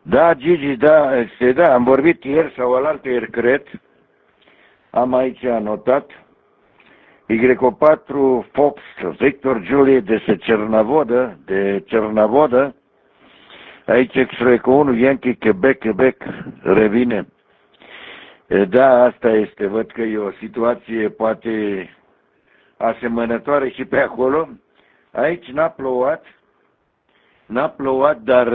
Da, Gigi, da, am vorbit ieri sau alaltăieri, cred. Am aici anotat. Y4 Fox, Victor Juliet de Cernavoda. Aici X-ray cu 1, Yankee, Quebec, revine. Da, asta este, văd că e o situație poate asemănătoare și pe acolo. Aici n-a plouat, dar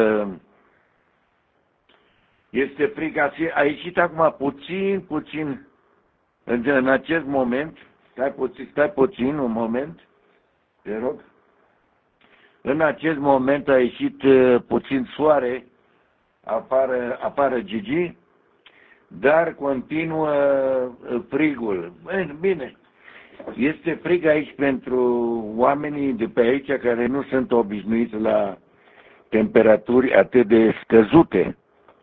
este frig. A ieșit acum puțin în acest moment. Stai puțin, un moment, te rog. În acest moment a ieșit puțin soare, afară Gigi, dar continuă frigul. Bine, este frig aici pentru oamenii de pe aici care nu sunt obișnuiți la temperaturi atât de scăzute.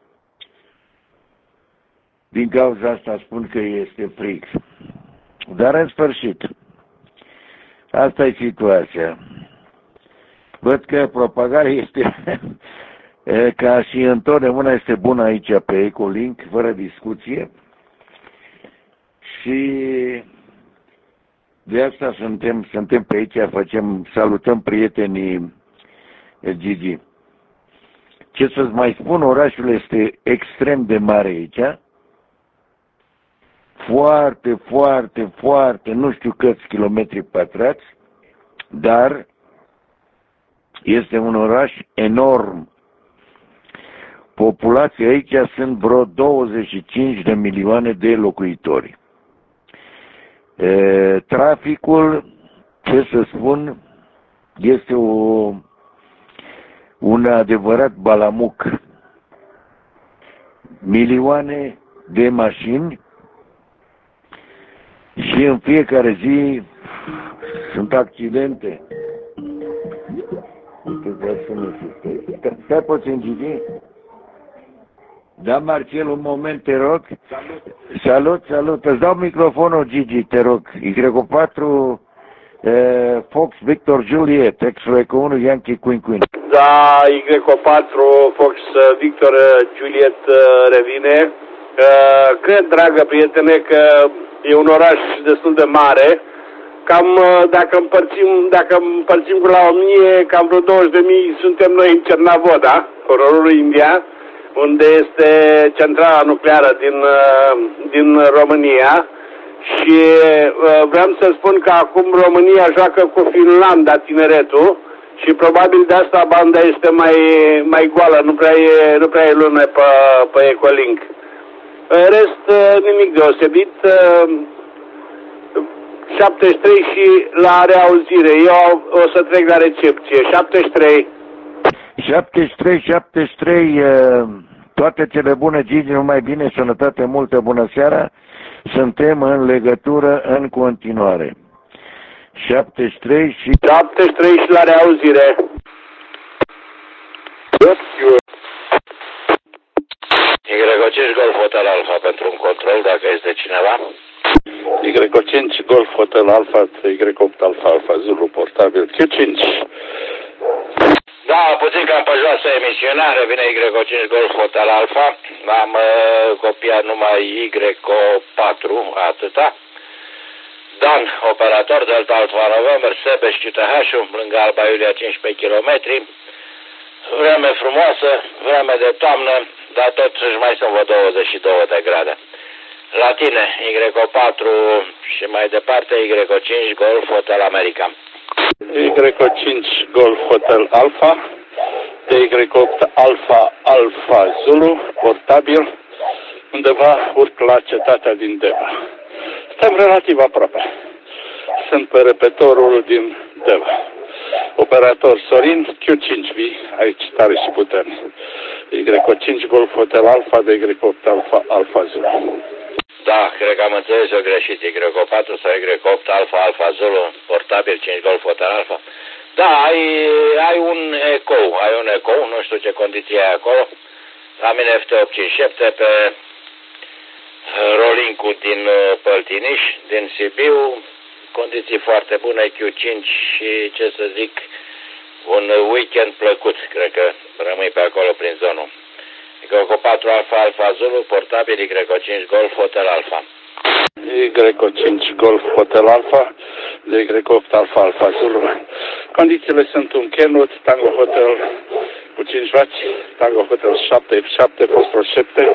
Din cauza asta spun că este frig. Dar în sfârșit, asta e situația. Văd că propagarea este, ca și întotdeauna, este bună aici pe Ecolink, fără discuție. Și de asta suntem pe aici, salutăm prietenii Gigi. Ce să-ți mai spun, orașul este extrem de mare aici. Foarte, nu știu câți kilometri pătrați, dar este un oraș enorm. Populația aici sunt vreo 25 de milioane de locuitori. Traficul, ce să spun, este un adevărat balamuc. Milioane de mașini și în fiecare zi sunt accidente. Stai puțin, Gigi. Da, Marcel, un moment, te rog. Salut. Îți dau microfonul, Gigi, te rog. Y4 Fox Victor Juliet, X-ray cu 1, Yankee Queen. Da, Y4 Fox Victor Juliet revine. Cred, dragă prietene, că e un oraș destul de mare. Cam, dacă împărțim cu la 1000, cam vreo 20.000 suntem noi în Cernavoda, hororul India, unde este centrala nucleară din România. Și vreau să spun că acum România joacă cu Finlanda tineretul și probabil de asta banda este mai goală, nu prea e lume pe Ecolink. În rest, nimic deosebit. 73 și la reauzire. Eu o să trec la recepție. 73. 73, toate cele bune, Gigi, numai bine, sănătate multă, bună seara. Suntem în legătură în continuare. 73 și la reauzire. Y5 Golf Hotel Alpha pentru un control, dacă este cineva. Y5 Golf Hotel Alpha, Y8 Alpha Zulu portabil Q5. Da, puțin cam pe joasă emisiunea, revine Y5 Golf Hotel Alpha. Am copiat numai Y4, atâta. Dan, operator Delta Alpha November, Sebeș CTH-ul, lângă Alba Iulia, 15 km. Vreme frumoasă, vreme de toamnă, dar totuși mai sunt vreo 22 de grade. La tine, Y4 și mai departe Y5 Golf Hotel America. Y5 Golf Hotel Alpha, Y8 Alpha Zulu, portabil, undeva urc la cetatea din Deva. Suntem relativ aproape. Sunt pe repetorul din Deva. Operator Sorin, Q5V, aici tare și puternic. Y5 Golf Hotel Alpha de Y8 Alpha Zulu. Da, cred că am înțeles eu greșit. Y4 sau Y8 Alpha Zulu, portabil 5 Golf Hotel Alpha. Da, ai un ecou, nu știu ce condiții ai acolo. La mine FT857 pe Rolinku din Păltiniș, din Sibiu, condiții foarte bune, Q5 și, ce să zic, un weekend plăcut. Cred că rămâi pe acolo prin zonul 4 Alfa Alfa Zulu, portabil Y5 Golf Hotel Alfa. Y5 Golf Hotel Alfa, Y8 Alfa Alfa Zulu. Condițiile sunt un Kenwood, Tango Hotel cu 5 vaci, Tango Hotel 7, Fosfor 7.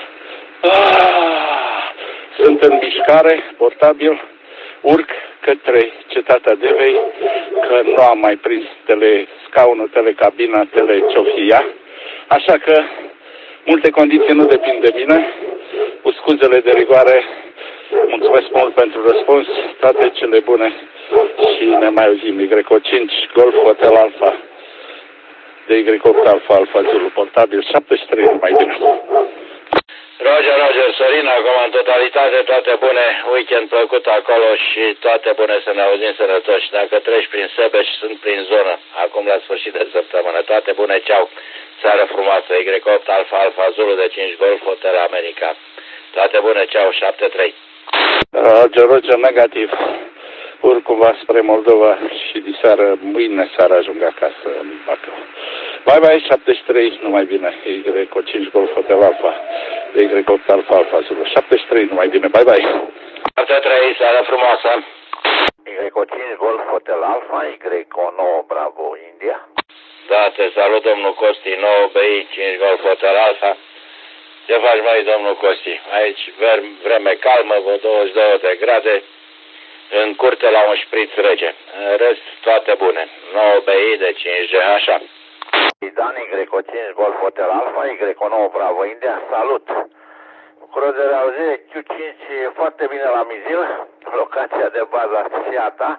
Sunt în mișcare, portabil, urc către cetatea Devei, că nu am mai prins scaunul, telecabina, telecofia, așa că multe condiții nu depind de mine. Cu scuzele de rigoare, mulțumesc mult pentru răspuns, toate cele bune și ne mai auzim. Y5 Golf Hotel Alfa, de Y8 Alfa Alfa Zulu, portabil 73, mai bine. Roger, Sorin, acum în totalitate toate bune, weekend plăcut acolo și toate bune, să ne auzim sănătoși. Dacă treci prin Sebeș, sunt prin zonă, acum la sfârșit de săptămână. Toate bune, ceau, seară frumoasă, Y8 Alfa Alfa Zulu de 5 Golf Hotel America. Toate bune, ceau, 7-3. Roger, negativ. Urc cumva spre Moldova și diseară, mâine seară ajung acasă în Bacău. Bye, 73, numai bine. Y5 Golf Hotel Alfa, Y8 Alfa Alfa Zulu. 73, numai bine. Bye. 7-3, seară frumoasă. Y5 Golf Hotel Alfa, Y9 Bravo India. Da, te salut, domnul Costi, 9BI, 5 Golf Hotel Alfa. Ce faci, mai domnul Costi? Aici vreme calmă, vreo 22 de grade, în curte la un șpriț rece. În rest, toate bune. 9BI de 5GH. Dan, Y5 Golf Hotel Alfa, Y9 Bravo India, salut! Cruze reauzire Q5 foarte bine la Mizil, locația de bază Seata.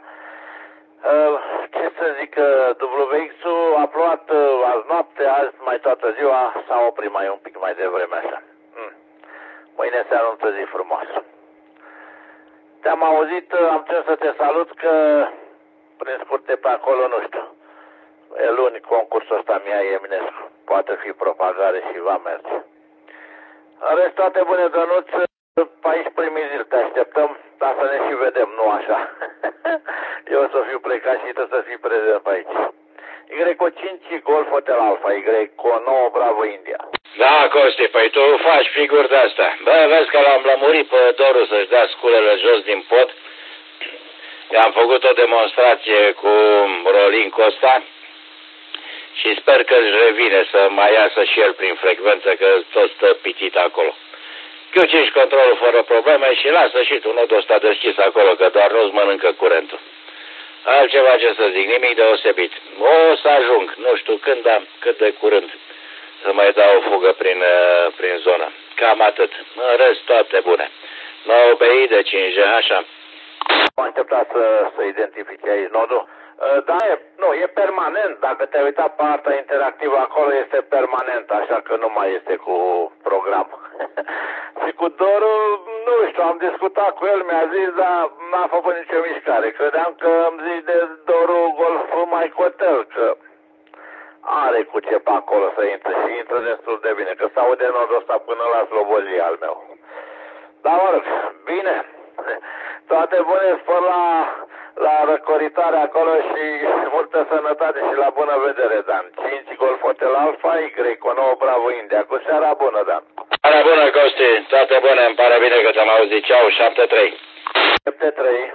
Ce să zic, WX-ul a plouat azi noapte, azi mai toată ziua, s-a oprit mai un pic mai devreme așa. Mâine se anunță zi frumoasă. Te-am auzit, am ținut să te salut că prin scurte pe acolo, nu știu. E luni concursul ăsta Mia Eminescu. Poate fi propagare și va merge. În rest, toate bune, Dănuț, pe aici primii zile te așteptăm, dar să ne și vedem, nu așa. Eu o să fiu plecat și tu să fii prezent pe aici. Y5 Golf Hotel Alfa, Y9 Bravo India. Da, Costi, păi tu faci figuri de-astea. Bă, vezi că l-am lămurit pe Doru să-și dea sculele jos din pod. I-am făcut o demonstrație cu Rolin Costa și sper că își revine să mai iasă și el prin frecvență, că tot stă pitit acolo. Q5 controlul fără probleme și lasă și tu nodul ăsta deschis acolo, că doar nu-ți mănâncă curentul. Altceva ce să zic, nimic deosebit. O să ajung, nu știu când, dar cât de curând, să mai dau o fugă prin zonă. Cam atât. În rest, toate bune. 9BI de 5G, așa. Am așteptat să identifici aici nodul. Da, e permanent. Dacă te-ai uitat pe arta interactivă acolo, este permanent, așa că nu mai este cu program. Și cu Doru, nu știu, am discutat cu el, mi-a zis, dar n-a făcut nicio mișcare. Credeam că îmi zici de Doru Golf mai Hotel, că are cu ce pe acolo să intre și intră destul de bine, că s-aude nodul ăsta până la Slobozia al meu. Dar mă rog, bine, toate bune, spor la răcoritare acolo și multă sănătate și la bună vedere, Dan. 5 Golf Hotel Alfa, Y9 Bravo India. Cu seara bună, Dan. Seara bună, Costi. Toate bune, îmi pare bine că te-am auzit. Ceau, 7-3. 7-3.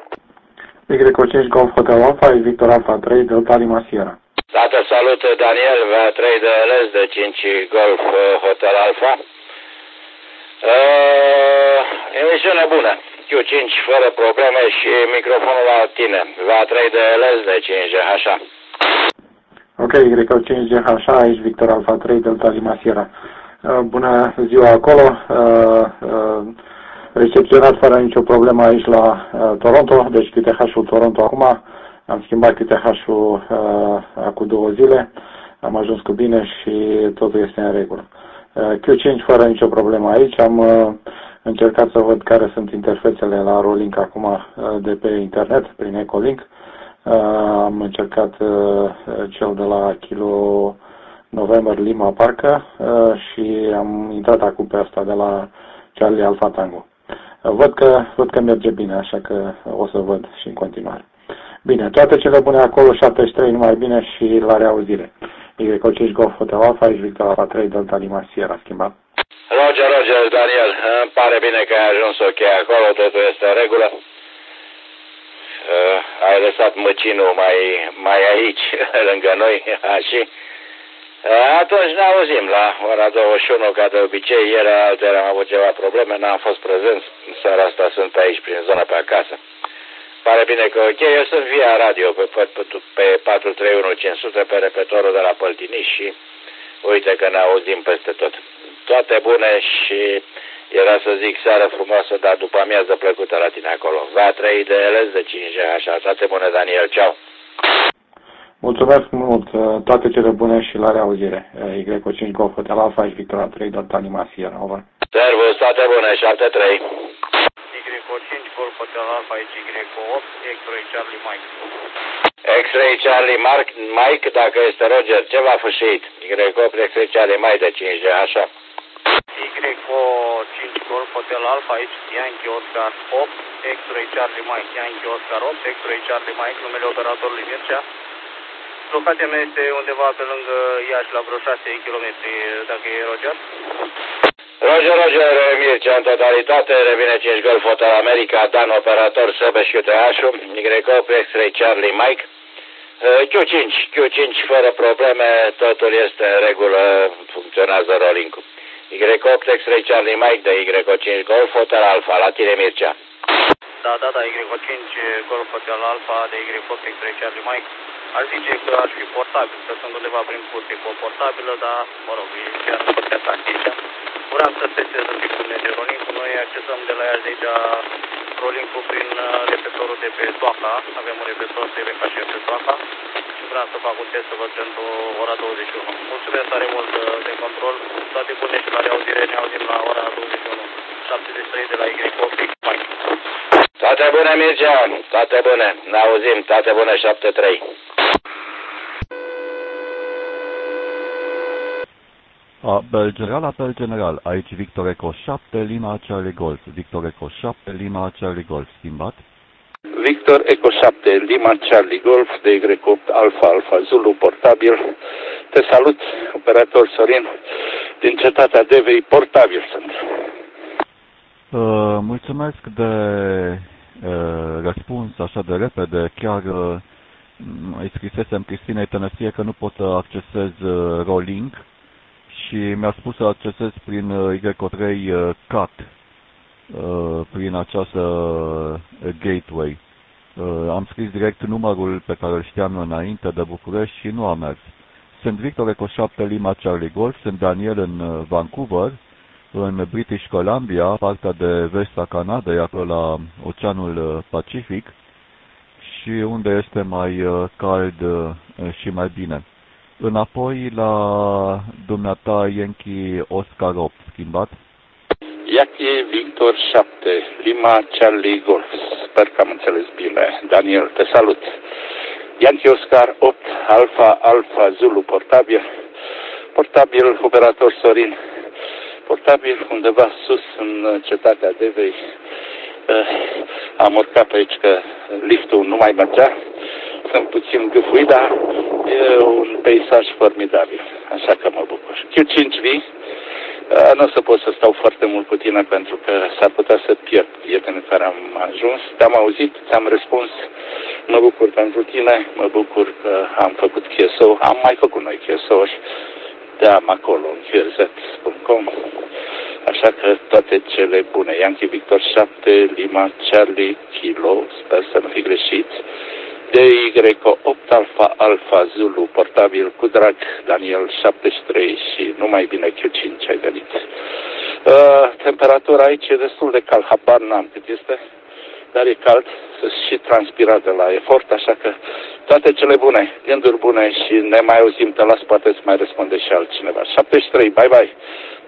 Y5 Golf Hotel Alfa, Victor Alfa 3, Delta Lima Sierra. Tată, salut, Daniel, V3 de LS de 5 Golf Hotel Alfa. Emisiune bună. Q5 fără probleme și microfonul la tine. V3 de LS de 5GH. Ok, Y5GH, aici Victor Alfa 3, Delta Lima Sierra. Bună ziua acolo. Recepționat fără nicio problemă aici la Toronto, deci QTH-ul Toronto acum. Am schimbat QTH-ul acum 2 zile. Am ajuns cu bine și totul este în regulă. Q5 fără nicio problemă aici. Am încercat să văd care sunt interfețele la Rolink acum de pe internet, prin Echolink. Am încercat cel de la Kilo November Lima parcă și am intrat acum pe asta de la Charlie Alpha Tango. Văd că merge bine, așa că o să văd și în continuare. Bine, toate cele bune acolo, 73 numai bine și la reauzire. Y5 Golf Hotel Alpha, aici Victor Alpha 3, Delta Lima Sierra, schimbat. Roger, Daniel, îmi pare bine că ai ajuns ok acolo, totul este în regulă. Ai lăsat măcinul mai aici, lângă noi, și atunci ne auzim la ora 21, ca de obicei. Ieri alteri am avut ceva probleme, n-am fost prezent, seara asta sunt aici, prin zona pe acasă. Pare bine că ok, eu sunt via radio pe 431500 pe repetorul de la Păltiniș și uite că ne auzim peste tot. Toate bune și era să zic seară frumoasă, dar după amiază plăcută la tine acolo. Va trăi de LS de 5G, așa. Toate bune, Daniel, ceau! Mulțumesc mult, toate cele bune și la reauzire. Y5 Golf Hotel Alpha și Victoria 3, Delta Lima Sierra, over. Servus, toate bune, 7-3. Y5 Golf Hotel Alpha, Y8, X-Ray Charlie Mike. X-Ray Charlie Mike, dacă este Roger, ce v-a fâșit? Y8, X-Ray Charlie Mike de 5G, așa. Y5 Golf Hotel Alpha, aici Yankee Oscar 8, X-Ray Charlie Mike, Yankee Oscar 8, X-Ray Charlie Mike, numele operatorului Mircea. Locația mea este undeva pe lângă Iași, la vreo 6 km, dacă e Roger. Roger, Mircea, în totalitate, revine 5 Golf Hotel America, Dan, operator, Săbeș, QTH-ul, Y8, X-Ray Charlie Mike. Q5, fără probleme, totul este în regulă, funcționează rolling-ul. Y8, X-Ray Charlie Mike de Y5 Golf Hotel Alpha, la tine, Mircea. Da, Y5 Golf Hotel Alpha de Y8, X-Ray Charlie Mike. Aș zice că aș fi portabil, că sunt undeva prin curte cu o portabilă, dar, mă rog, e chiar în curtea tactică. Vreau să testez un pic cum merge rolling-ul. Noi accesăm de la Iași de aici rolling-ul prin repetorul de pe Toaca. Avem un repetor de VHF pe Toaca și vreau să fac un test să văd pentru ora 21. Mulțumesc tare mult de control. Toate bune și la reauzire. Ne auzim la ora 21. 73 de la Y8. Mike. Toate bune, Mircea, toate bune. Ne auzim, toate bune, 7-3. Apel general, aici Victor Eco 7, Lima Charlie Golf. Victor Eco 7, Lima Charlie Golf, schimbat. Victor Eco 7, Lima Charlie Golf, de Y8 Alpha Zulu, portabil. Te salut, operator Sorin, din cetatea Devei, portabil sunt. Mulțumesc de răspuns așa de repede, chiar îi scrisesem Cristinei Tănăsie că nu pot să accesez rolling și mi-a spus să accesez prin Y3 CAT, prin această gateway. Am scris direct numărul pe care îl știam înainte de București și nu a mers. Sunt Victor Eco 7 Lima Charlie Golf, sunt Daniel în Vancouver, în British Columbia, partea de vest a Canadei, acolo la Oceanul Pacific, și unde este mai cald și mai bine. Înapoi la dumneata Yankee Oscar 8, schimbat. Yankee Victor 7, Lima Charlie Golf. Sper că am înțeles bine. Daniel, te salut. Yankee Oscar 8, Alpha Zulu, portabil. Portabil, operator Sorin. Portabil undeva sus în cetatea Devei. Am urcat pe aici că liftul nu mai mergea. Sunt puțin gâfui, dar e un peisaj formidabil. Așa că mă bucur. Q5V, nu o să pot să stau foarte mult cu tine pentru că s-ar putea să pierd prietenii care am ajuns. Te-am auzit, ți-am răspuns. Mă bucur pentru tine, mă bucur că am făcut QSO. Am mai făcut noi QSO-uri. Te-am acolo în qrz.com. Așa că toate cele bune. Yankee Victor 7, Lima Charlie Kilo, sper să nu fi greșit. De Y8 Alpha Zulu, portabil cu drag, Daniel 73 și numai bine Q5 ai venit. Temperatura aici e destul de cald, habar n-am cât este, dar e cald, și transpirat de la efort, așa că toate cele bune, gânduri bune și ne mai auzim, te las, poate să mai răspunde și altcineva. 73, bye bye!